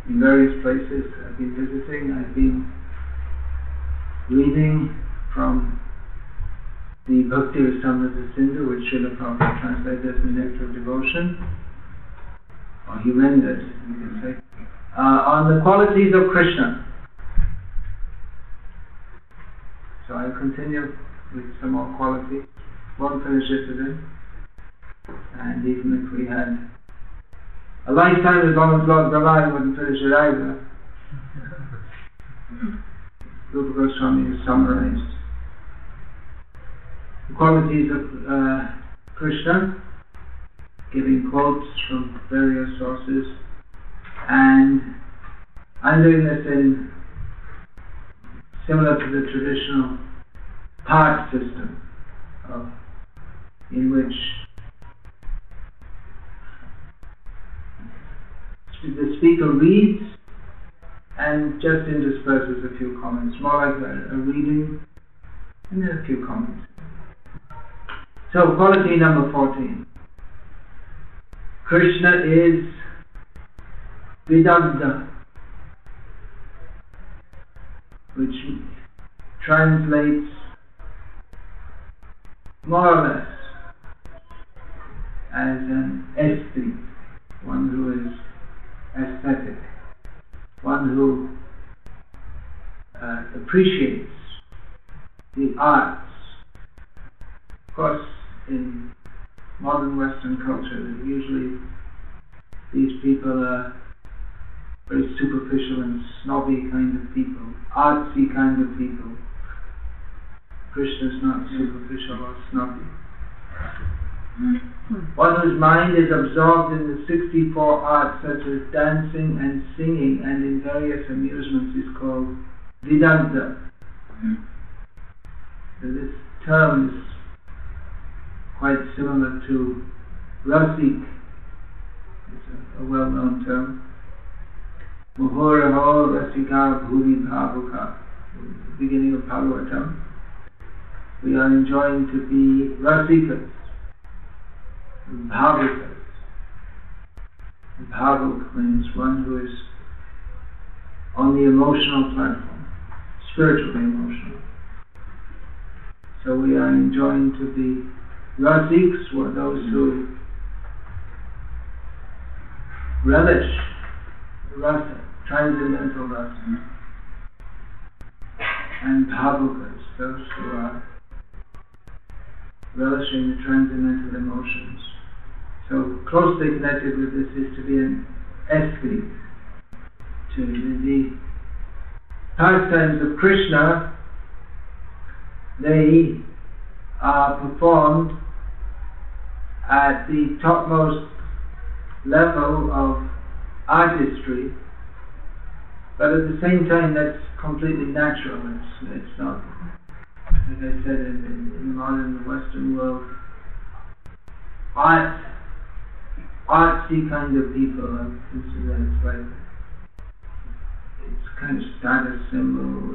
in various places I've been visiting. I've been reading from the Bhakti Rasamrita Sindhu, which Srila Prabhupada translated as the Nectar of Devotion, or he rendered, you can say, on the qualities of Krishna. So I'll continue with some more qualities. Won't finish it today. And even if we had a lifetime as long as Lord Brahma, I wouldn't finish it either. Rupa Goswami has summarized the qualities of Krishna, giving quotes from various sources, and I'm doing this in similar to the traditional part system, in which the speaker reads and just intersperses a few comments, more like a reading and then a few comments. So, quality number 14. Krishna is Vidagdha, which translates more or less as an aesthete, one who is aesthetic, one who appreciates the arts. Of course, in modern Western culture, usually these people are very superficial and snobby kind of people, artsy kind of people. Krishna is not superficial or snobby. One whose mind is absorbed in the 64 arts such as dancing and singing and in various amusements is called Vidagdha. So this term is quite similar to Rasik. It's a well-known term. Muhoraho Rasika Bhuri Bhavuka. The beginning of Bhagavatam. We are enjoying to be Rasikas, Bhavukas. Bhavuk means one who is on the emotional platform, spiritually emotional. So we are enjoying to be Rasiks, were those who relish rasa, transcendental rasa, and Bhavukas, those who are relishing the transcendental emotions. So closely connected with this is to be an aesthete. To the pastimes of Krishna, they are performed at the topmost level of artistry, but at the same time that's completely natural. It's not, as I said, in the modern Western world, artsy kind of people are considered like it's kind of status symbol,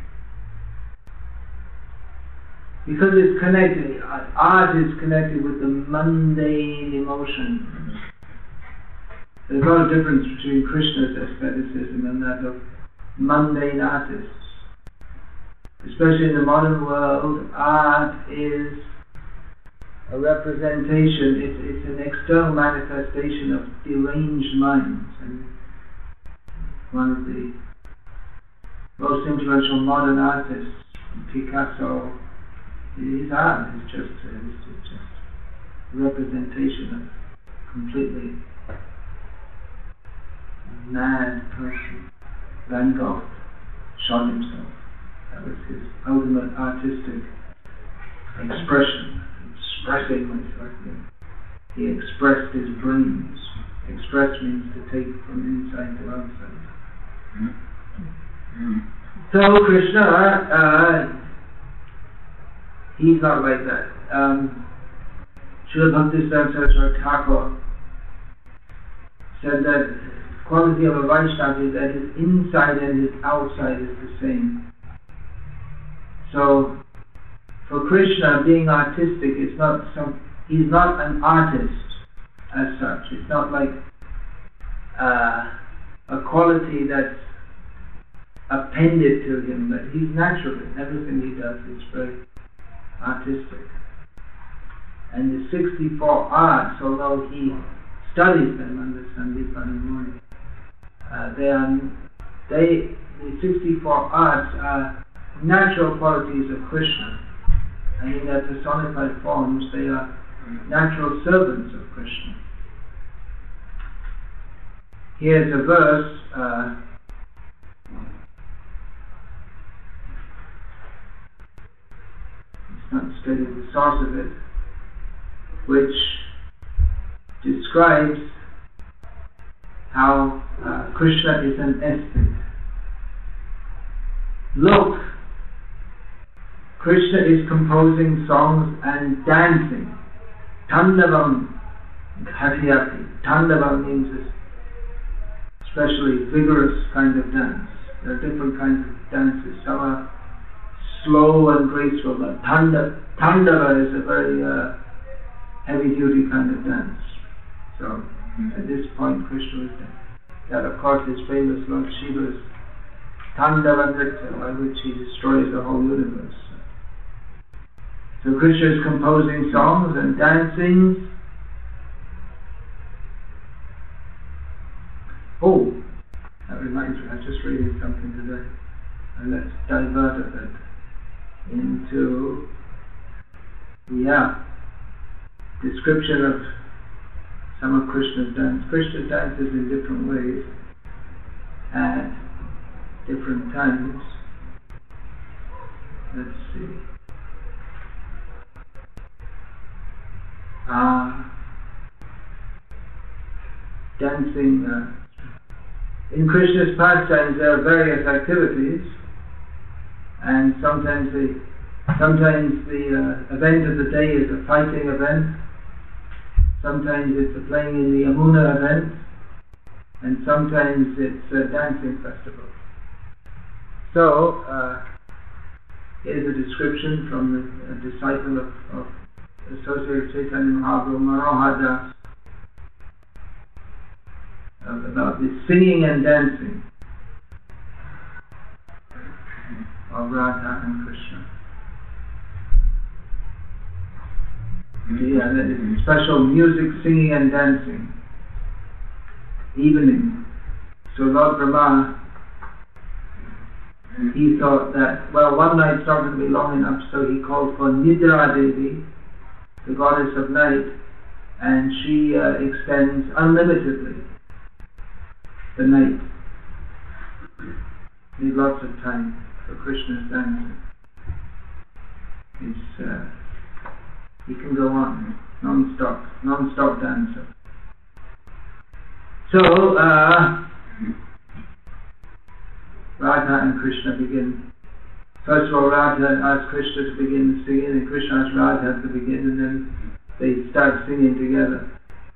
because it's connected. Art is connected with the mundane emotion. There's a lot of difference between Krishna's aestheticism and that of mundane artists. Especially in the modern world, art is a representation, it's an external manifestation of deranged minds. And one of the most influential modern artists, Picasso, his art is just a representation of completely mad person. Van Gogh shot himself. That was his ultimate artistic expression, expressing myself. He expressed his dreams. Express means to take from inside to outside. So Krishna, he's not like that. Srila Bhaktisiddhanta Saraswati Thakur said that the quality of a Vaishnava is that his inside and his outside is the same. So, for Krishna, being artistic is not he's not an artist as such. It's not like a quality that's appended to him, but he's natural. Everything he does is very artistic. And the 64 arts, although he studies them under Sandipani Muni, the 64 arts are natural qualities of Krishna, and in their personified forms they are natural servants of Krishna. Here's a verse, it's not stated the source of it, which describes how Krishna is an aesthete. Look, Krishna is composing songs and dancing. Tandavam Gharyati. Tandavam means a especially vigorous kind of dance. There are different kinds of dances. Some are slow and graceful, but Tandava is a very heavy-duty kind of dance. So at this point Krishna was there. That of course is famous Lord Shiva's Tandava Nritya, by which he destroys the whole universe. So Krishna is composing songs and dancing. Oh, that reminds me, I was just reading something today. And let's divert a bit into description of some of Krishna's dance. Krishna dances in different ways at different times. Let's see. Dancing. In Krishna's pastimes there are various activities, and sometimes the event of the day is a fighting event, sometimes it's a playing in the Yamuna event, and sometimes it's a dancing festival. So here's a description from a disciple of Associate Chaitanya Mahaprabhu, Manohar Das, about the singing and dancing of Radha and Krishna. There is special music, singing and dancing. Evening. So Lord Brahma, he thought that, well, one night's not going to be long enough, so he called for Nidra Devi, the goddess of night, and she extends unlimitedly the night. Need lots of time for Krishna's dancing. He can go on non-stop dancer. So Radha and Krishna begin. First of all, Radha asks Krishna to begin singing, and Krishna asks Radha to begin, and then they start singing together.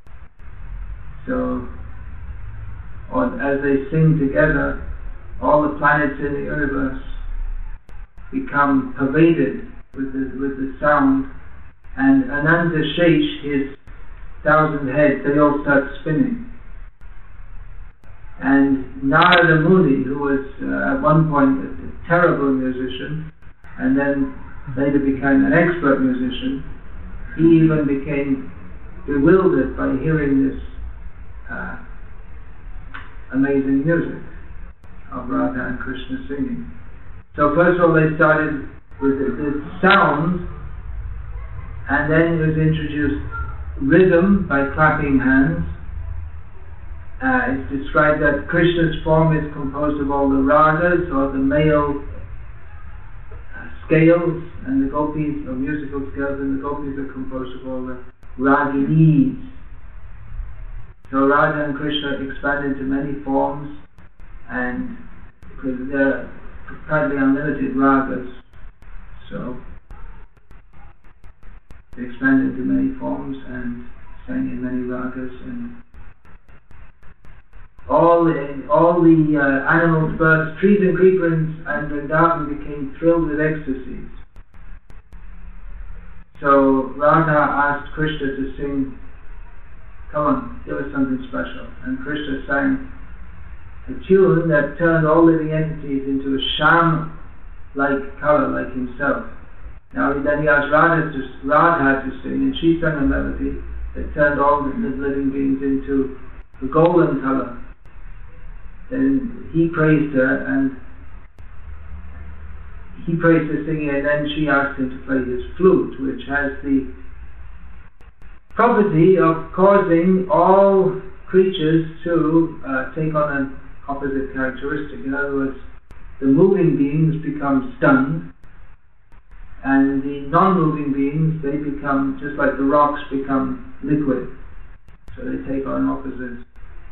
So as they sing together, all the planets in the universe become pervaded with the sound, and Ananta Shesh, his 1,000 heads, they all start spinning. And Narada Muni, who was at one point a terrible musician, and then later became an expert musician, he even became bewildered by hearing this amazing music of Radha and Krishna singing. So first of all they started with the sound, and then was introduced rhythm by clapping hands. It's described that Krishna's form is composed of all the ragas, or the male scales, and the gopis, or musical scales, and the gopis are composed of all the raginis. So Radha and Krishna expand into many forms, and because they're practically unlimited ragas, so they expand into many forms and sang in many ragas, and all the animals, birds, trees and creepers and Vrindavan became thrilled with ecstasies. So Radha asked Krishna to sing, come on, give us something special. And Krishna sang a tune that turned all living entities into a sham-like colour like himself. Now then he asked Radha to sing, and she sang a melody that turned all the living beings into a golden colour. Then he praised her, and he praised the singer, and then she asked him to play his flute, which has the property of causing all creatures to take on an opposite characteristic. In other words, the moving beings become stunned, and the non-moving beings, they become, just like the rocks become liquid, so they take on opposite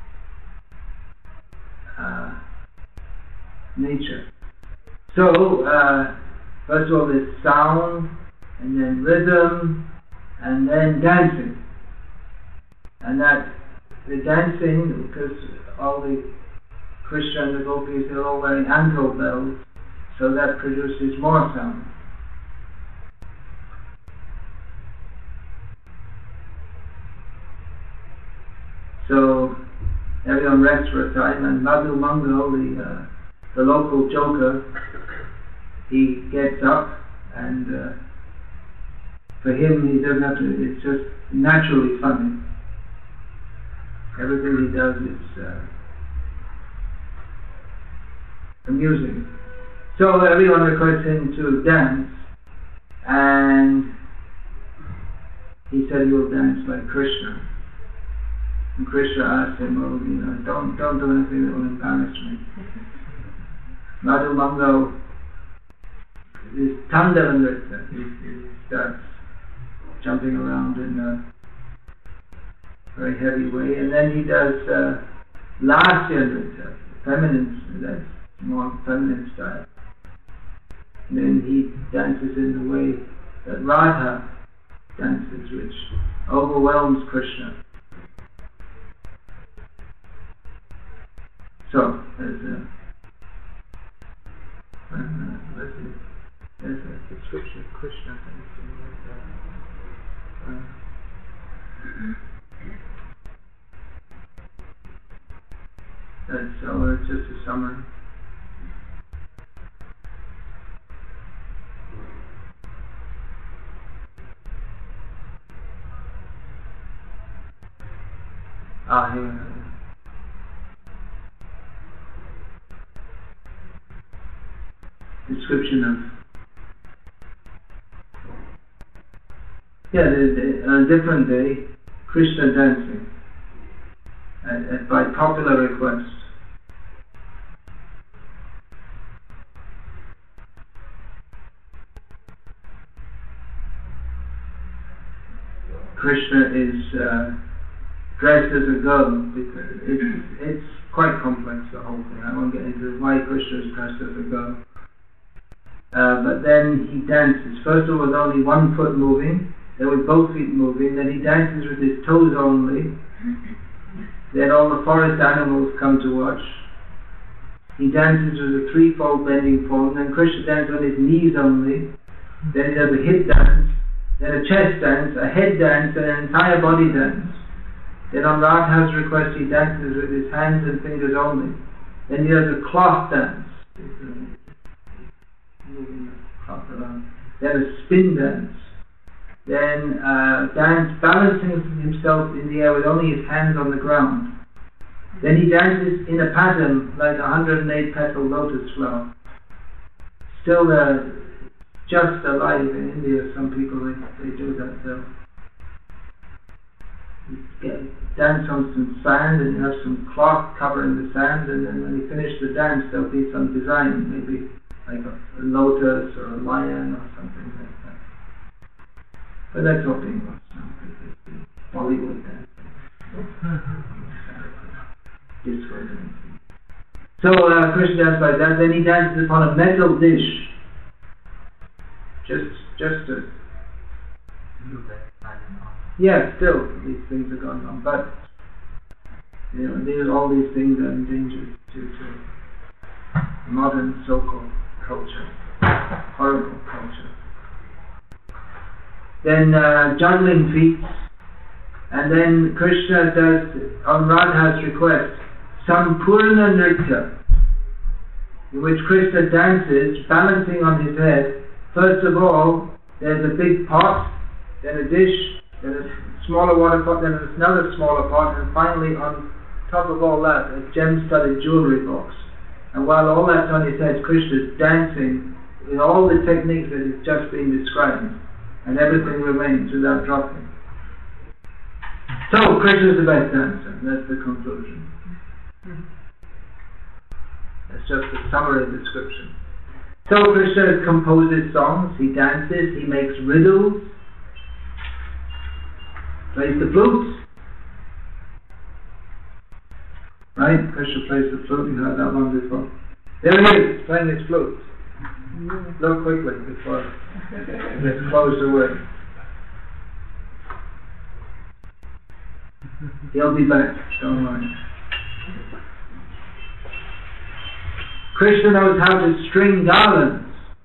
nature. So, first of all there's sound, and then rhythm, and then dancing. And that, the dancing, because all the Krishna and the gopis, they're all wearing ankle bells, so that produces more sound. So everyone rests for a time, and Madhu Mangal, the local joker, he gets up, and for him, he doesn't have to, it's just naturally funny. Everything he does is amusing. So everyone requests him to dance, and he said he will dance like Krishna. And Krishna asked him, well, don't do anything that will embarrass me. Madhu Mangal is Tandava Nritya. He starts jumping around in a very heavy way, and then he does Lasya Nritya, feminine, that's more feminine style. And then he dances in the way that Radha dances, which overwhelms Krishna. So, there's a description of Krishna, something like that. That's just a summary. Here. Description of a different day, Krishna dancing by popular request. Krishna is dressed as a girl, because it's quite complex, the whole thing. I won't get into why Krishna is dressed as a girl. But then he dances. First of all, with only one foot moving, then with both feet moving, then he dances with his toes only. Then all the forest animals come to watch. He dances with a threefold bending form. Then Krishna dances on his knees only. Then he does a hip dance, then a chest dance, a head dance, and an entire body dance. Then on Radha's request he dances with his hands and fingers only. Then he does a cloth dance, moving the cloth around. Then a spin dance. Then dance balancing himself in the air with only his hands on the ground. Then he dances in a pattern like a 108 petal lotus flower. Still just alive in India, some people they do that though. You dance on some sand, and you have some cloth covering the sand, and then when you finish the dance there'll be some design, maybe like a lotus or a lion or something like that. But that's all being lost now, because it's Bollywood dancing. Disco dancing. So Krishna dances like that, then he dances upon a metal dish. Just to... Yeah, still, these things are going on, but all these things are endangered due to modern so-called culture, horrible culture. Then juggling feats, and then Krishna does, on Radha's request, Sampurna Nritya, in which Krishna dances, balancing on his head. First of all, there's a big pot, then a dish, then a smaller water pot, then another smaller pot, and finally on top of all that, a gem-studded jewelry box. And while all that's on his head, Krishna's dancing with all the techniques that has just been described, and everything remains without dropping. So, Krishna's the best dancer. That's the conclusion. That's just a summary description. So Krishna composes songs, he dances, he makes riddles, plays the flute. Right? Krishna plays the flute, you heard that one before. There he is, playing his flute. Look quickly before it's closed away. He'll be back, don't worry. Krishna knows how to string garlands.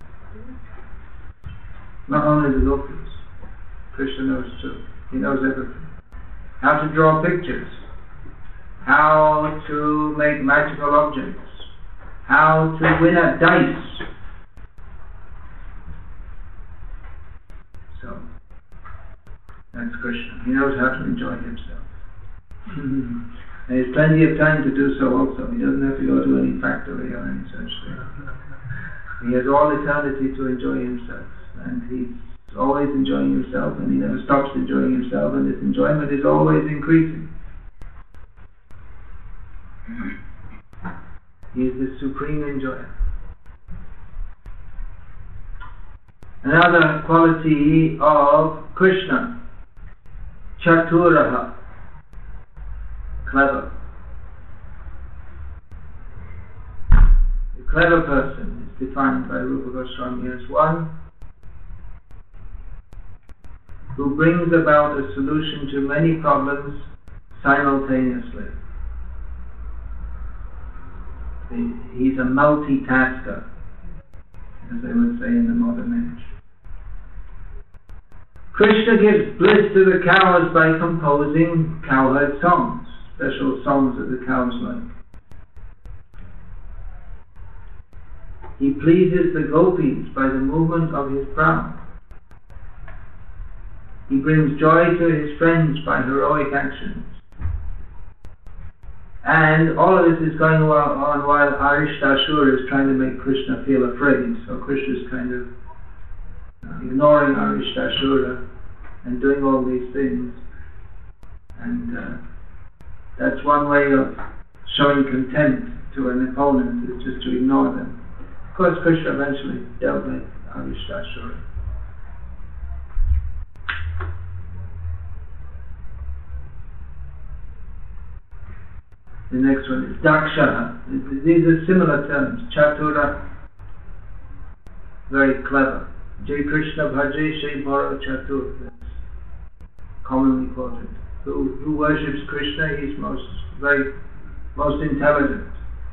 Not only the gopis. Krishna knows too. He knows everything. How to draw pictures. How to make magical objects. How to win at dice. So, that's Krishna. He knows how to enjoy himself. And he has plenty of time to do so also. He doesn't have to go to any factory or any such thing. He has all eternity to enjoy himself. And he's always enjoying himself, and he never stops enjoying himself, and his enjoyment is always increasing. He is the supreme enjoyer. Another quality of Krishna, Chaturaha, clever. The clever person is defined by Rupa Goswami as one who brings about a solution to many problems simultaneously. He's a multitasker, as they would say in the modern age. Krishna gives bliss to the cows by composing cowherd songs, special songs that the cows like. He pleases the gopis by the movement of his brow. He brings joy to his friends by heroic actions. And all of this is going on while Arishtashura is trying to make Krishna feel afraid. So Krishna is kind of ignoring Arishtashura and doing all these things. And that's one way of showing contempt to an opponent, is just to ignore them. Of course, Krishna eventually dealt with Arishtashura. The next one is Daksha. These are similar terms. Chatura, very clever. Jai Krishna Bhaje Shai Bhara Chatur. That's commonly quoted. Who worships Krishna, he's most intelligent.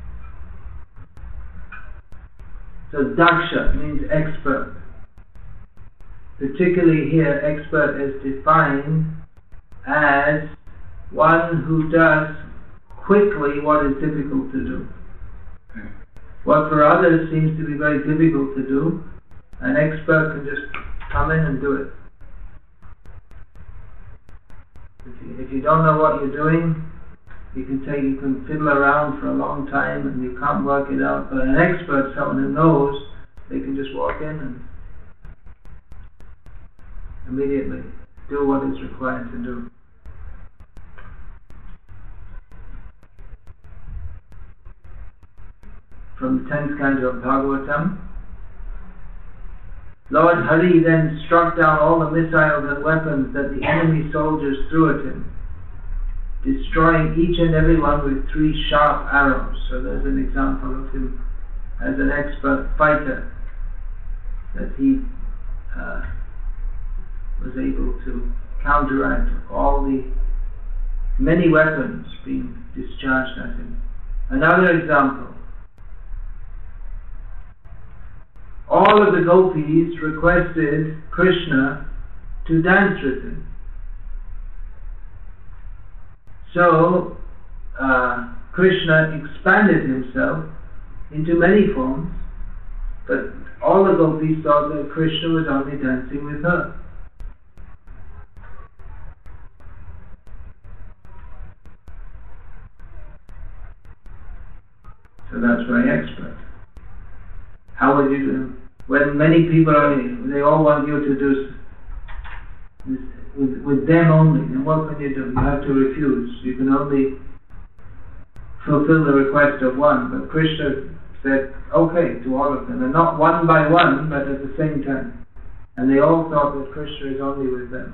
So Daksha means expert. Particularly here, expert is defined as one who does quickly what is difficult to do. What for others seems to be very difficult to do, an expert can just come in and do it. If you don't know what you're doing, you can fiddle around for a long time and you can't work it out. But an expert, someone who knows, they can just walk in and immediately do what is required to do. From the 10th canto of Bhagavatam, Lord Hari then struck down all the missiles and weapons that the enemy soldiers threw at him, destroying each and every one with 3 sharp arrows. So there's an example of him as an expert fighter, that he was able to counteract all the many weapons being discharged at him. Another example, all of the gopis requested Krishna to dance with him. So Krishna expanded himself into many forms, but all the gopis thought that Krishna was only dancing with her. So that's very expert. How would you do? When many people they all want you to do with them only, then what can you do? You have to refuse. You can only fulfill the request of one. But Krishna said, okay, to all of them, and not one by one, but at the same time. And they all thought that Krishna is only with them.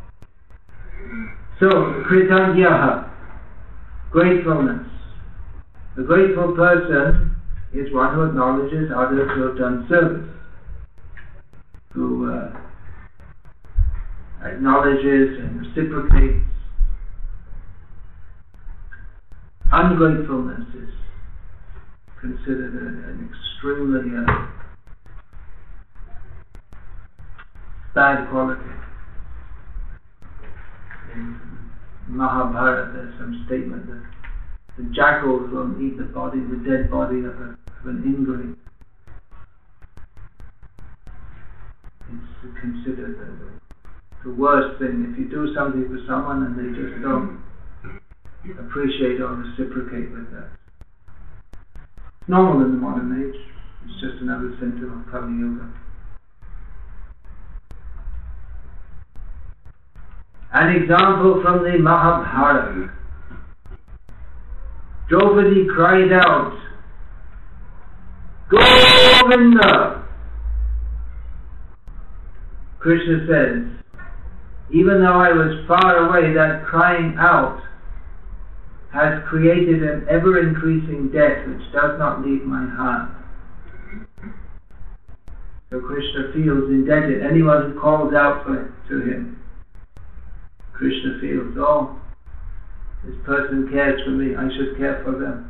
So, kritanyaha, gratefulness. The grateful person is one who acknowledges others who have done service, who acknowledges and reciprocates. Ungratefulness is considered an extremely bad quality. In Mahabharata there's some statement that the jackals won't eat the dead body of an ingrate. It's considered the worst thing. If you do something for someone and they just don't appreciate or reciprocate with that. Normal in the modern age. It's just another symptom of Kali Yuga. An example from the Mahabharata. Draupadi cried out, Govinda! Krishna says, even though I was far away, that crying out has created an ever-increasing debt which does not leave my heart. So Krishna feels indebted. Anyone who calls out to him, Krishna feels, oh, this person cares for me, I should care for them.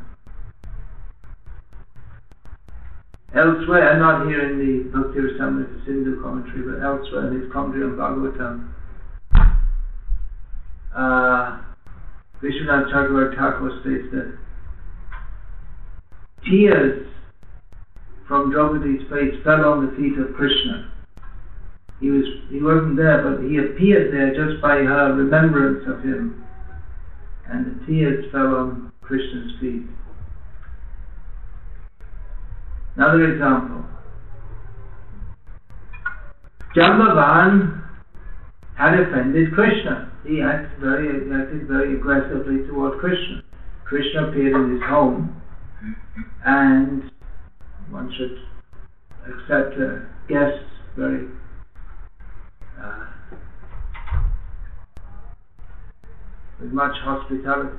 Elsewhere, not here in the Bhakti Rasamrita Sindhu commentary, but elsewhere in his commentary on Bhagavatam, Vishwanath Chakravarti Thakur states that tears from Draupadi's face fell on the feet of Krishna. He wasn't there, but he appeared there just by her remembrance of him, and the tears fell on Krishna's feet. Another example. Jambavan had offended Krishna. He acted very aggressively toward Krishna. Krishna appeared in his home, and one should accept guests very with much hospitality.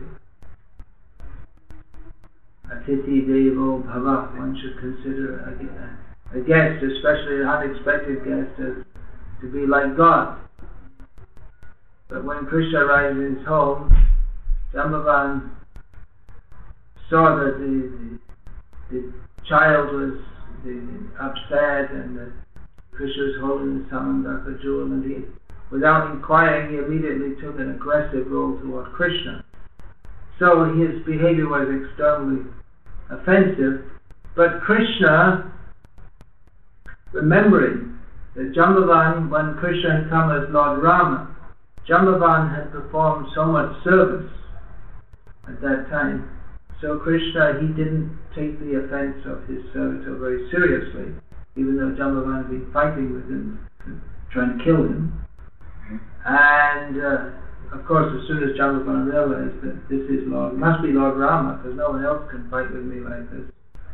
Atithi Devo Bhava, one should consider a guest, especially an unexpected guest, as to be like God. But when Krishna arrived in his home, Jambavan saw that the child was upset, and that Krishna was holding the Samandaka jewel, and he, without inquiring, he immediately took an aggressive role toward Krishna. So his behavior was extremely offensive, but Krishna, remembering that Jambavan, when Krishna had come as Lord Rama, Jambavan had performed so much service at that time, so Krishna, he didn't take the offense of his servitor very seriously, even though Jambavan had been fighting with him, trying to kill him. And of course, as soon as Jambavan realized that this must be Lord Rama, because no one else can fight with me like this,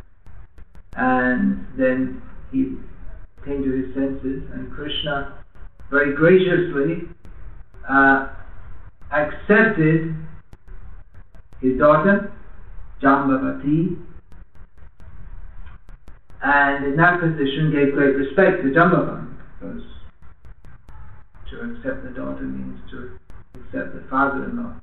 and then he came to his senses, and Krishna very graciously accepted his daughter, Jambavati, and in that position gave great respect to Jambavan, because to accept the daughter means to accept the father-in-law.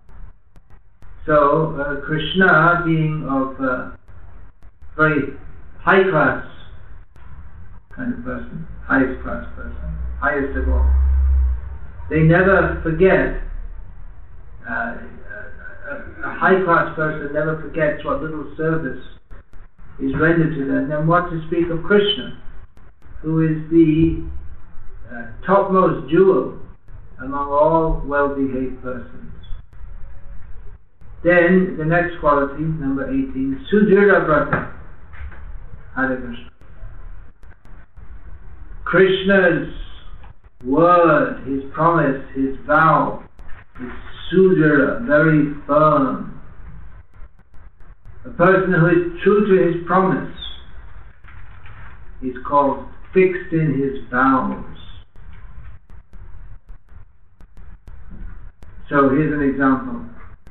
So Krishna, being of very high class kind of person, highest class person, highest of all, they never forget a high-class person never forgets what little service is rendered to them, then what to speak of Krishna, who is the topmost jewel among all well-behaved persons. Then, the next quality, number 18, Sudhira Vrata. Hare Krishna. Krishna's word, his promise, his vow is Sudhira, very firm. A person who is true to his promise is called fixed in his vows. So here's an example.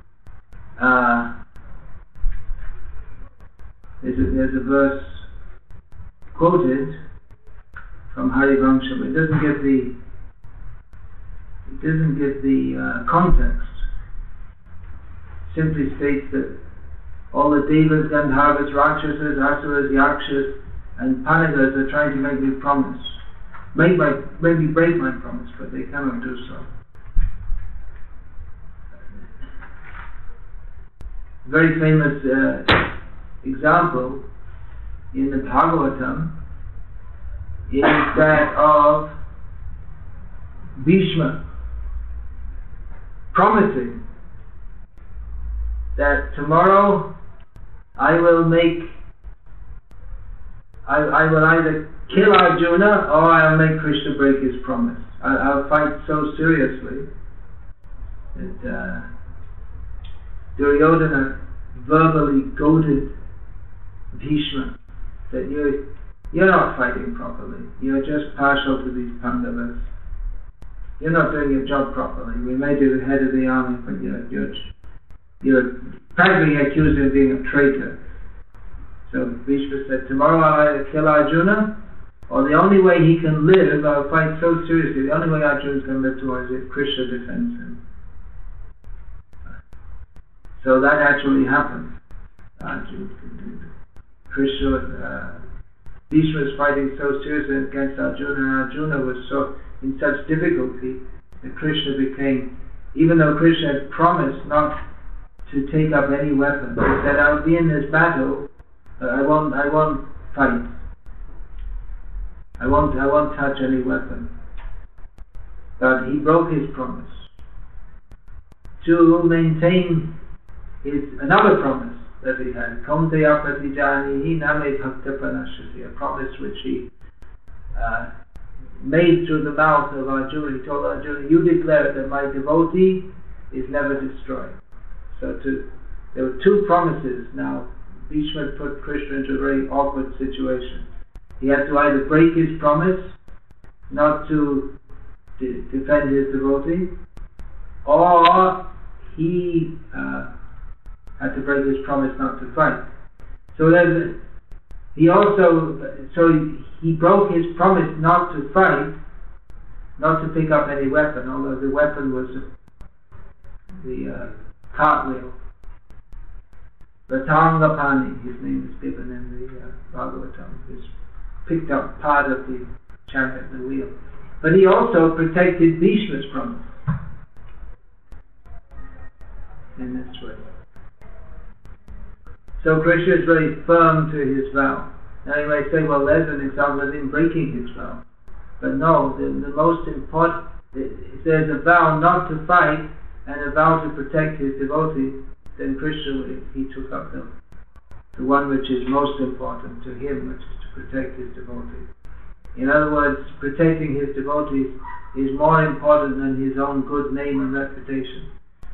There's a verse quoted from Harivamsha, but it doesn't give the context. It simply states that all the devas, gandharvas, rakshasas, asuras, yakshas, and panagas are trying to make me promise. Maybe break my promise, but they cannot do so. Very famous example in the Bhagavatam is that of Bhishma promising that tomorrow I will either kill Arjuna or I'll make Krishna break his promise. I'll fight so seriously that Duryodhana verbally goaded Bhishma that you're not fighting properly. You're just partial to these Pandavas. You're not doing your job properly. We made you the head of the army, but you're practically accused of being a traitor. So Bhishma said, tomorrow I'll either kill Arjuna, or the only way he can live, I'll fight so seriously, the only way Arjuna can live tomorrow is if Krishna defends him. So that actually happened. Bhishma was fighting so seriously against Arjuna, and Arjuna was so in such difficulty that Krishna became, even though Krishna had promised not to take up any weapon, he said, I'll be in this battle, but I won't fight. I won't touch any weapon. But he broke his promise to maintain another promise that he had, Kaunteya Pratijanihi Name Bhakta Pranashati, a promise which he made through the mouth of Arjuna. He told Arjuna, you declare that my devotee is never destroyed. So there were two promises now. Bhishma put Krishna into a very awkward situation. He had to either break his promise not to defend his devotee, or he had to break his promise not to fight. So he broke his promise not to fight, not to pick up any weapon, although the weapon was the cartwheel. Ratangapani, his name is given in the Bhagavatam, is picked up part of the chariot, the wheel. But he also protected Bhishma's promise in this way. So Krishna is very firm to his vow. Now you may say, well, there's an example of him breaking his vow. But no, the most important, if there's a vow not to fight and a vow to protect his devotee, then Krishna, he took up the one which is most important to him, which is to protect his devotee. In other words, protecting his devotees is more important than his own good name and reputation.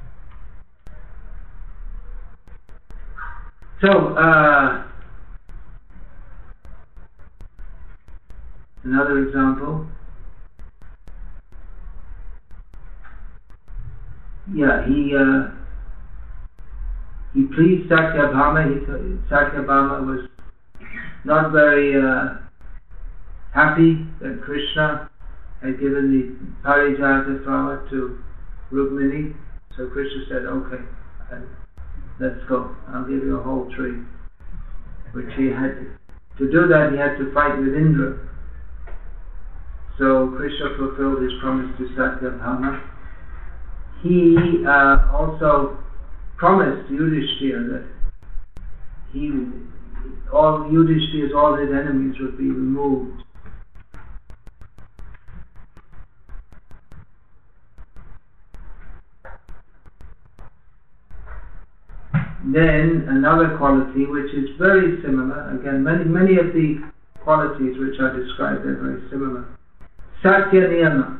So, another example. Yeah, he pleased Satyabhama. Satyabhama was not very happy that Krishna had given the Parijata flower to Rukmini. So Krishna said, okay, let's go. I'll give you a whole tree. Which he had to do that, he had to fight with Indra. So Krishna fulfilled his promise to Satyabhama. He also promised Yudhishthira that all his enemies would be removed. Then another quality which is very similar, again many of the qualities which are described are very similar. Satya Niyama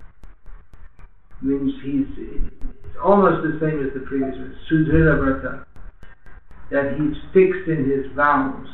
means he's almost the same as the previous one. Sudhira Vrata, that he's fixed in his vows.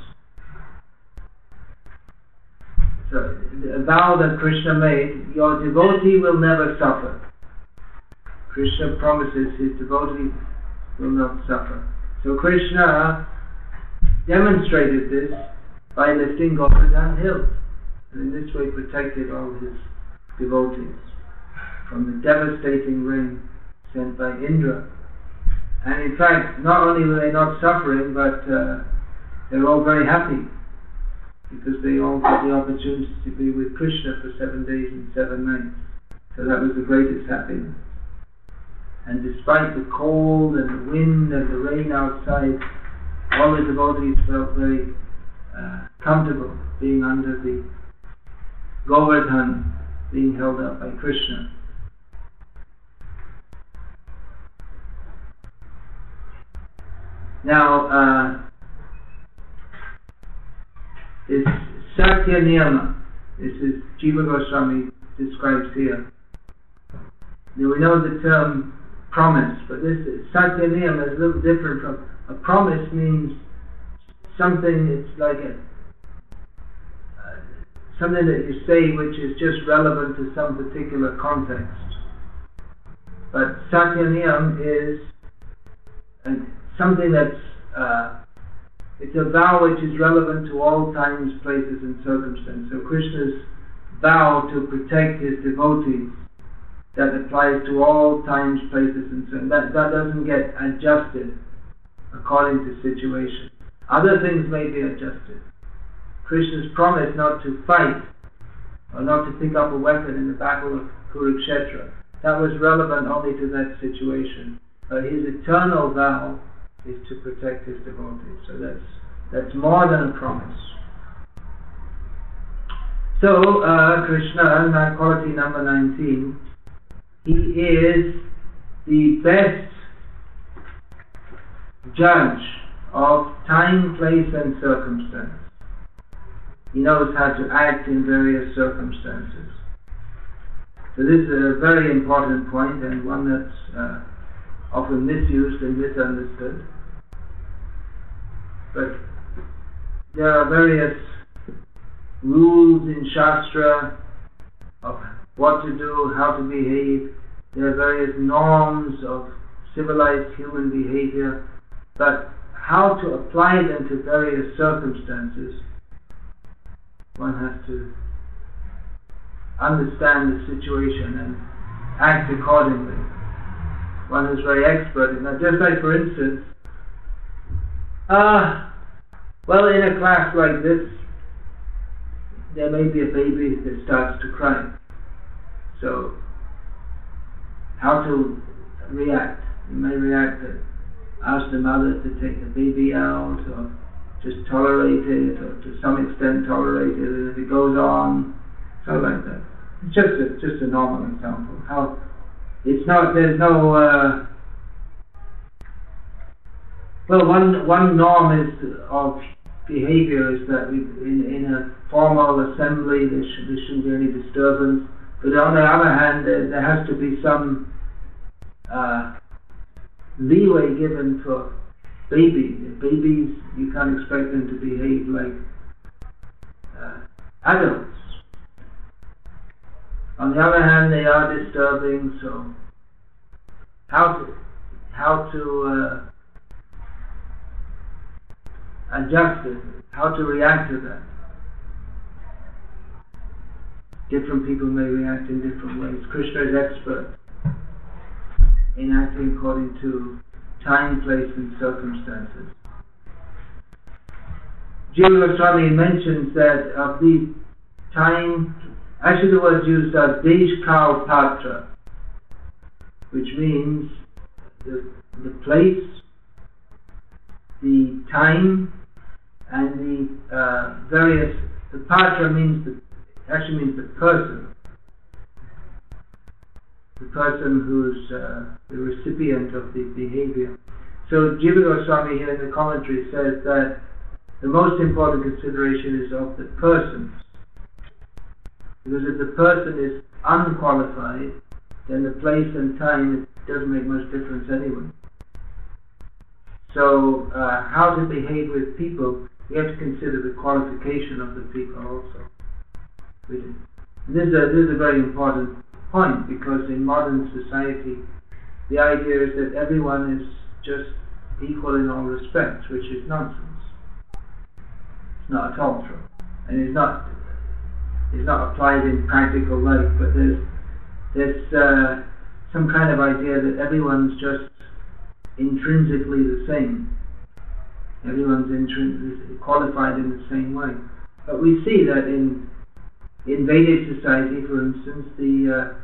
So a vow that Krishna made, your devotee will never suffer. Krishna promises his devotee will not suffer. So Krishna demonstrated this by lifting Govardhan hill, and in this way protected all his devotees from the devastating rain sent by Indra. And in fact, not only were they not suffering, but they were all very happy, because they all got the opportunity to be with Krishna for 7 days and 7 nights. So that was the greatest happiness. And despite the cold and the wind and the rain outside, all the devotees felt very comfortable being under the Govardhan, being held up by Krishna. Now, this Satya Niyama, this is Jiva Goswami describes here. Now we know the term promise, but this Satya Niyama is a little different from a promise. Means something, it's like something that you say which is just relevant to some particular context. But Satya Niyam is something that's it's a vow which is relevant to all times, places and circumstances. So Krishna's vow to protect his devotees, that applies to all times, places and so on. That doesn't get adjusted according to situation. Other things may be adjusted. Krishna's promise not to fight or not to pick up a weapon in the battle of Kurukshetra, that was relevant only to that situation. But his eternal vow is to protect his devotees. So that's more than a promise. So Krishna, quality number 19, he is the best judge of time, place and circumstance. He knows how to act in various circumstances. So this is a very important point, and one that's often misused and misunderstood. But there are various rules in Shastra of what to do, how to behave. There are various norms of civilized human behavior, but how to apply them to various circumstances, one has to understand the situation and act accordingly. One is very expert in that. Just like, for instance, well, in a class like this, there may be a baby that starts to cry. So, how to react? You may react to ask the mother to take the baby out, or just tolerate it, or to some extent tolerate it, and if it goes on, so like that. It's just a normal example. How it's not. There's no. Well, one norm is of behavior is that in a formal assembly there shouldn't be any disturbance. But on the other hand, there has to be some leeway given for babies. Babies, you can't expect them to behave like adults. On the other hand, they are disturbing. So how to adjust it, how to react to that. Different people may react in different ways. Krishna is expert in acting according to time, place and circumstances. Jiva Goswami mentions that of the time, actually the word used are Desh Kal Patra, which means the place the time and the various. The patra actually means the person. The person who's the recipient of the behavior. So Jiva Goswami here in the commentary says that the most important consideration is of the persons. Because if the person is unqualified, then the place and time, it doesn't make much difference anyway. So how to behave with people, we have to consider the qualification of the people also. This is a very important point, because in modern society the idea is that everyone is just equal in all respects, which is nonsense. It's not at all true, and it's not applied in practical life. But there's some kind of idea that everyone's just intrinsically the same. Everyone's qualified in the same way. But we see that in Vedic society, for instance, the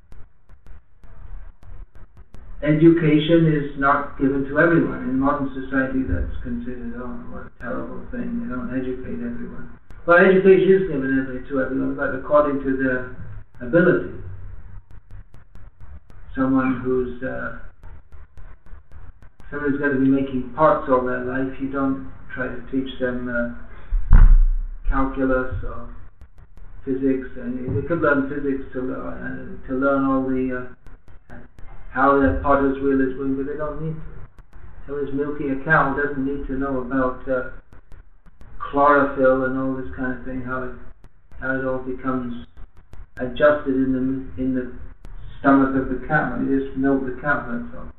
education is not given to everyone. In modern society, that's considered, oh, what a terrible thing. They don't educate everyone. Well, education is given to everyone, but according to their ability. Someone who's going to be making pots all their life, you don't try to teach them calculus or physics, and they could learn physics to learn all the how their potter's wheel is moving, but they don't need to. So as milking a cow doesn't need to know about chlorophyll and all this kind of thing, how it all becomes adjusted in the stomach of the cow. You just milk the cow, that's all.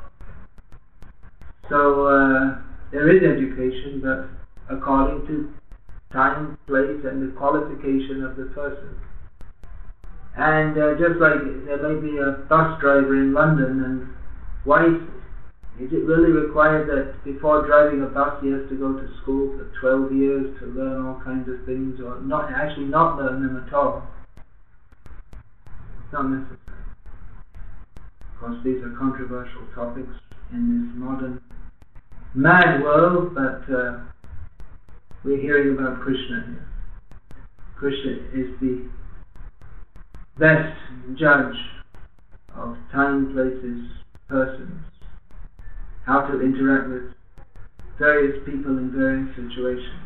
So there is education, but according to time, place, and the qualification of the person. And just like there may be a bus driver in London, and why is it really required that before driving a bus he has to go to school for 12 years to learn all kinds of things, or not learn them at all? It's not necessary. Of course, these are controversial topics in this modern mad world, but we're hearing about Krishna here. Krishna is the best judge of time, places, persons, how to interact with various people in various situations.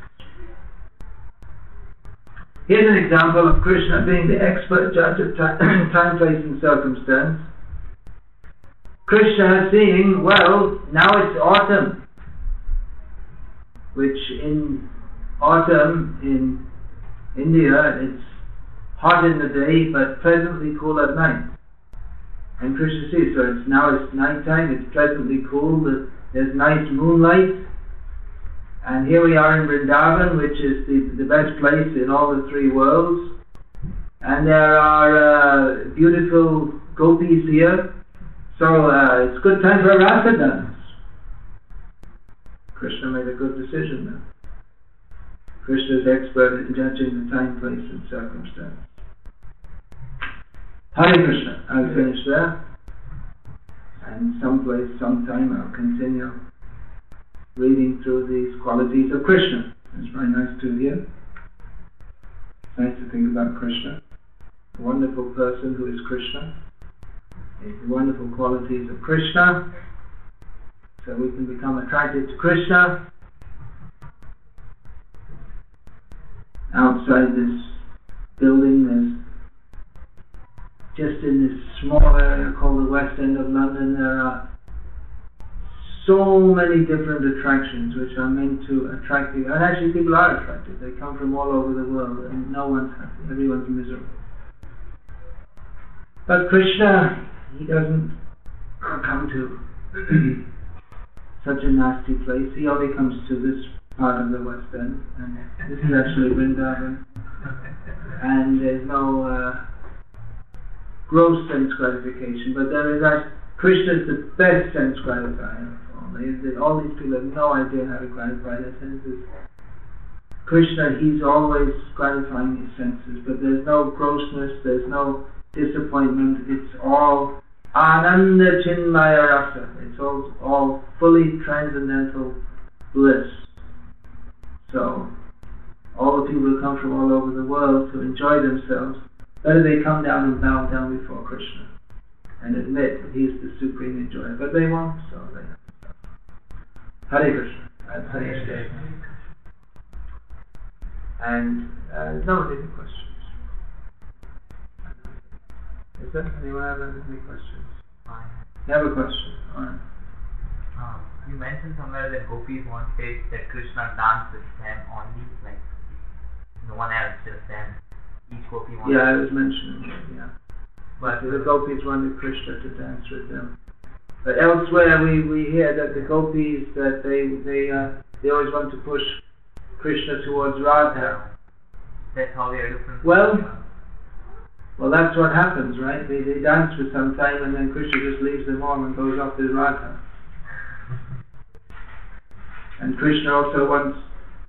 Here's an example of Krishna being the expert judge of time, place, and circumstance. Krishna seeing, well, now it's autumn, which in autumn in India it's hot in the day but pleasantly cool at night. And Krishna sees, so it's night time, it's pleasantly cool, there's nice moonlight, and here we are in Vrindavan, which is the best place in all the three worlds, and there are beautiful gopis here, so it's a good time for a rasa dance. Krishna made a good decision then. Krishna is expert in judging the time, place, and circumstance. Hare Krishna. I'll finish there. And sometime I'll continue reading through these qualities of Krishna. It's very nice to hear. It's nice to think about Krishna. A wonderful person who is Krishna. The wonderful qualities of Krishna. So we can become attracted to Krishna. Outside this building, there's just in this small area called the West End of London, there are so many different attractions which are meant to attract people. And actually people are attracted. They come from all over the world and no one's happy. Everyone's miserable. But Krishna, he doesn't come to such a nasty place. He only comes to this part of the West End, and this is actually Vrindavan, and there's no gross sense gratification, but there is Krishna is the best sense gratifier of all. All these people have no idea how to gratify their senses. Krishna, he's always gratifying his senses, but there's no grossness, there's no disappointment, it's all Ananda Chinmaya Rasa. It's all fully transcendental bliss. So all the people who come from all over the world to enjoy themselves, better they come down and bow down before Krishna and admit that he is the supreme enjoyer. But they won't, so they have to stop. Hare Krishna. And no any questions. Is there anyone have any questions? You have a question? Alright. You mentioned somewhere that gopis wanted that Krishna dance with them only, like no one else, just them. Each gopi wanted. Yeah, I was mentioning that, yeah. But the gopis wanted Krishna to dance with them. But elsewhere we hear that the gopis, that they always want to push Krishna towards Radha. That's how they are different. Well, that's what happens, right? They dance for some time and then Krishna just leaves them on and goes off with Radha. And Krishna also wants,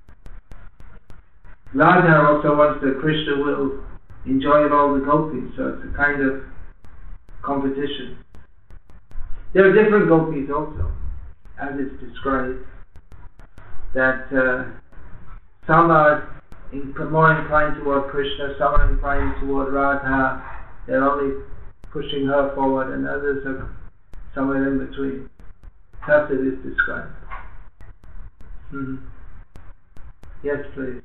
Radha also wants that Krishna will enjoy all the gopis, so it's a kind of competition. There are different gopis also, as it's described, that some are more inclined toward Krishna, some are inclined toward Radha, they're only pushing her forward, and others are somewhere in between. Thus it is described. Yes, please.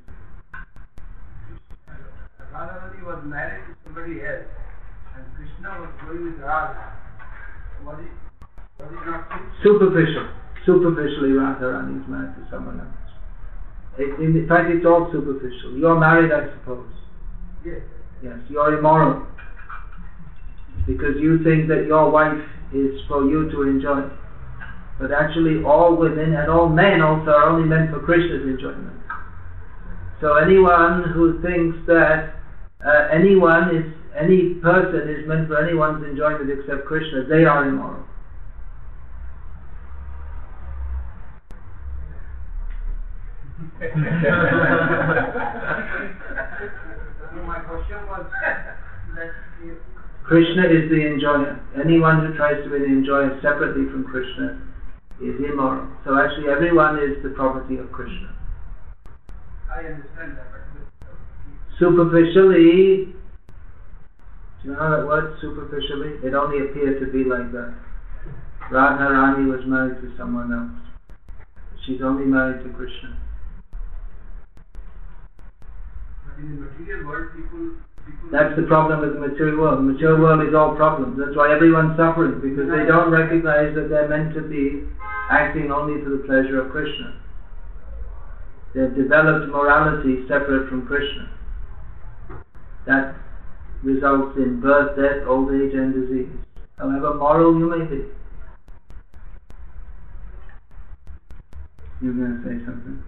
Radharani was married to somebody else, and Krishna was going with Radha. Was it not Superficially, Radharani is married to someone else. In fact, it's all superficial. You're married, I suppose. Yes. Yes, you're immoral. Because you think that your wife is for you to enjoy. But actually all women and all men also are only meant for Krishna's enjoyment. So anyone who thinks that any person is meant for anyone's enjoyment except Krishna, they are immoral. My question was that Krishna is the enjoyer. Anyone who tries to be an enjoyer separately from Krishna is immoral. So actually everyone is the property of Krishna. I understand that, but superficially, do you know that word, superficially? It only appeared to be like that. Radharani was married to someone else. She's only married to Krishna. in the material world, people That's the problem with the material world. The material world is all problems. That's why everyone's suffering, because they don't recognize that they're meant to be acting only for the pleasure of Krishna. They've developed morality separate from Krishna. That results in birth, death, old age and disease. However moral you may be. You're going to say something?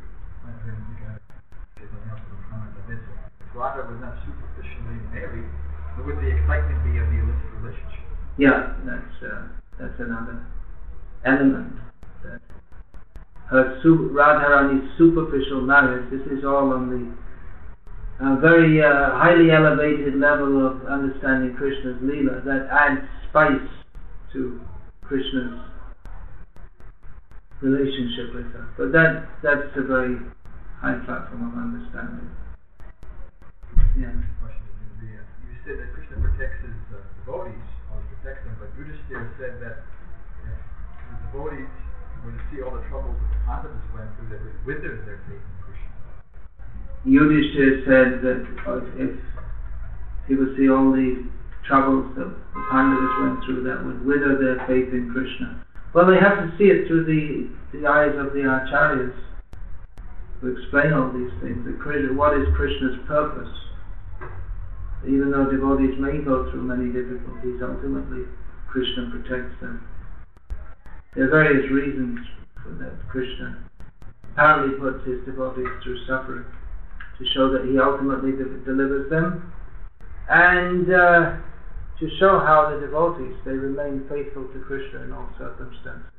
Radha was not superficially married, but would the excitement be of the illicit relationship? Yeah, that's another element. That Radharani's superficial marriage, this is all on the very highly elevated level of understanding Krishna's Leela, that adds spice to Krishna's relationship with her. But that's a very high platform of understanding. Yeah. Question is going to be, you said that Krishna protects his devotees, always protects them, but Yudhishthira said that if the devotees were to see all the troubles that the Pandavas went through, that would wither their faith in Krishna. Yudhishthira said that if he would see all the troubles that the Pandavas went through, that would wither their faith in Krishna. Well, they have to see it through the eyes of the Acharyas who explain all these things. What is Krishna's purpose? Even though devotees may go through many difficulties, ultimately Krishna protects them. There are various reasons for that. Krishna apparently puts his devotees through suffering to show that he ultimately delivers them, and to show how the devotees, they remain faithful to Krishna in all circumstances.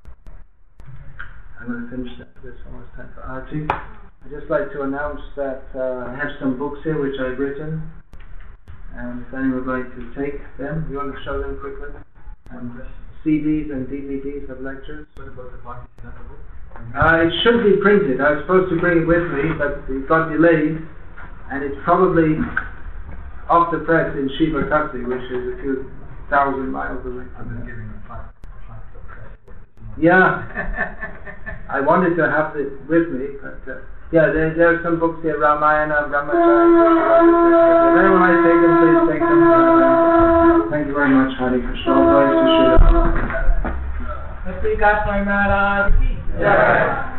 I'm going to finish that. There's almost time for Arti. I'd just like to announce that I have some books here which I've written, and if anyone would like to take them, you want to show them quickly? And CDs and DVDs of lectures. What about the Bhakti Siddhanta book? It should be printed. I was supposed to bring it with me, but it got delayed, and it's probably off the press in Shivakasi, which is a few thousand miles away. I've been giving a five press for it. Yeah, I wanted to have it with me, but yeah, there are some books here, Ramayana, Brahmacharya. If anyone has taken, please take them. Thank you very much, Hare Krishna. All glories to Shri Ram. Sri Krishna Maharaj ki jai.